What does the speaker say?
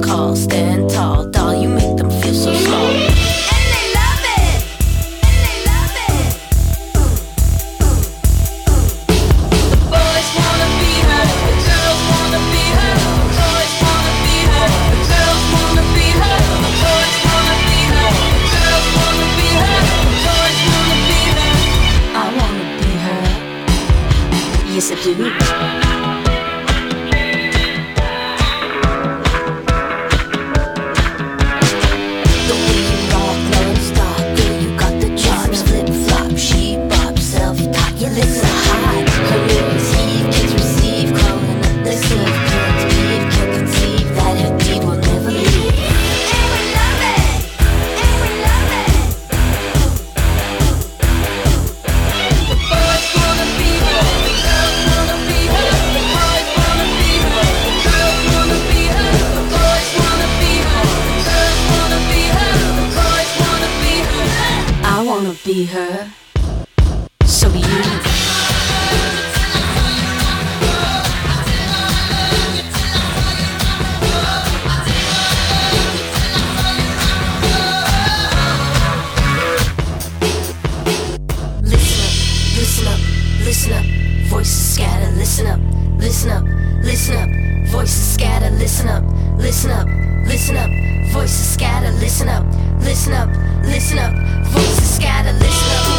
call. Stand tall, doll, you make them feel so small. And they love it, and they love it. The boys wanna be her, the girls wanna be her. The boys wanna be her, the girls wanna be her. The boys wanna be her, the girls wanna be her. The boys wanna be her. I wanna be her. Yes, I do. Be her, so be you. Listen up, listen up, voices scatter, listen up, listen up, listen up, voices scatter, listen up, listen up, listen up, voices scatter, listen up, listen up, listen up, voices scatter, listen up.